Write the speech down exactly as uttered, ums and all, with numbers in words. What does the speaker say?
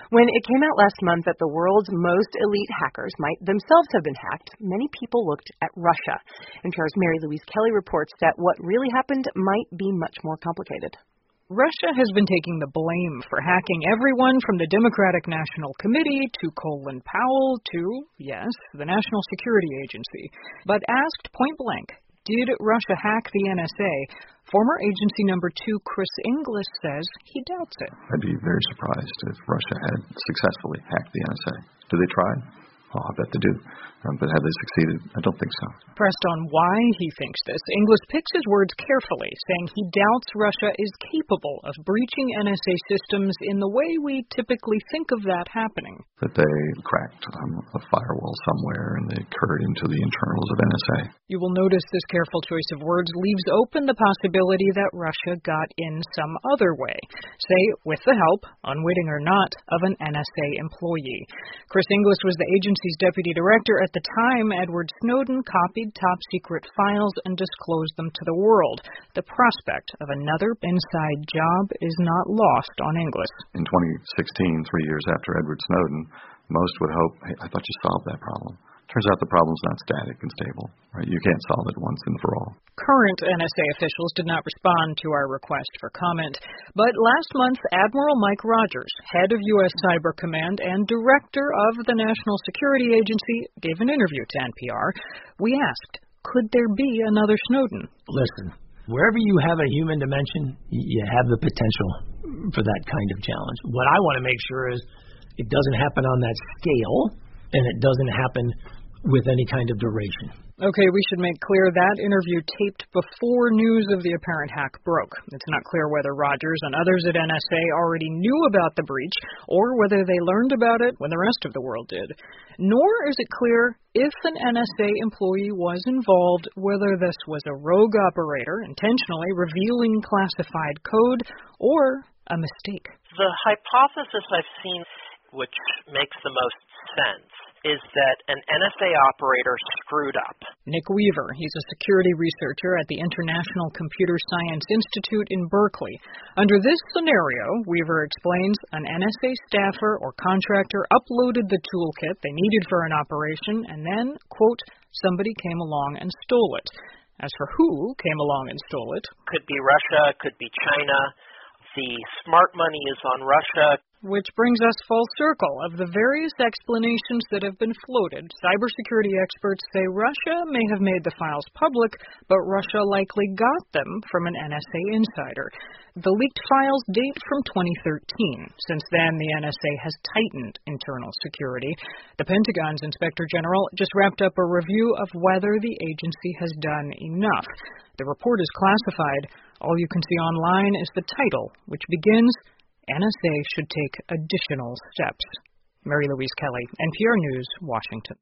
When it came out last month that the world's most elite hackers might themselves have been hacked, many people looked at Russia. N P R's Mary Louise Kelly reports that what really happened might be much more complicated. Russia has been taking the blame for hacking everyone from the Democratic National Committee to Colin Powell to, yes, the National Security Agency. But asked point blank, did Russia hack the N S A? Former agency number two Chris Inglis says he doubts it. I'd be very surprised if Russia had successfully hacked the N S A. Do they try? Oh, I bet they do. Um, but have they succeeded? I don't think so. Pressed on why he thinks this, Inglis picks his words carefully, saying he doubts Russia is capable of breaching N S A systems in the way we typically think of that happening. That they cracked um, a firewall somewhere and they curried into the internals of N S A. You will notice this careful choice of words leaves open the possibility that Russia got in some other way, say with the help, unwitting or not, of an N S A employee. Chris Inglis was the agency's deputy director at the time Edward Snowden copied top-secret files and disclosed them to the world. The prospect of another inside job is not lost on Inglis. In twenty sixteen, three years after Edward Snowden, most would hope, hey, I thought you solved that problem. Turns out the problem's not static and stable. Right? You can't solve it once and for all. Current N S A officials did not respond to our request for comment. But last month, Admiral Mike Rogers, head of U S Cyber Command and director of the National Security Agency, gave an interview to N P R. We asked, could there be another Snowden? Listen, wherever you have a human dimension, you have the potential for that kind of challenge. What I want to make sure is it doesn't happen on that scale, and it doesn't happen with any kind of duration. Okay, we should make clear that interview taped before news of the apparent hack broke. It's not clear whether Rogers and others at N S A already knew about the breach or whether they learned about it when the rest of the world did. Nor is it clear if an N S A employee was involved, whether this was a rogue operator intentionally revealing classified code or a mistake. The hypothesis I've seen, which makes the most sense, is that an N S A operator screwed up. Nick Weaver, he's a security researcher at the International Computer Science Institute in Berkeley. Under this scenario, Weaver explains, an N S A staffer or contractor uploaded the toolkit they needed for an operation and then, quote, somebody came along and stole it. As for who came along and stole it, could be Russia, could be China. The smart money is on Russia. Which brings us full circle. Of the various explanations that have been floated, cybersecurity experts say Russia may have made the files public, but Russia likely got them from an N S A insider. The leaked files date from twenty thirteen. Since then, the N S A has tightened internal security. The Pentagon's Inspector General just wrapped up a review of whether the agency has done enough. The report is classified. All you can see online is the title, which begins, N S A should take additional steps. Mary Louise Kelly, N P R News, Washington.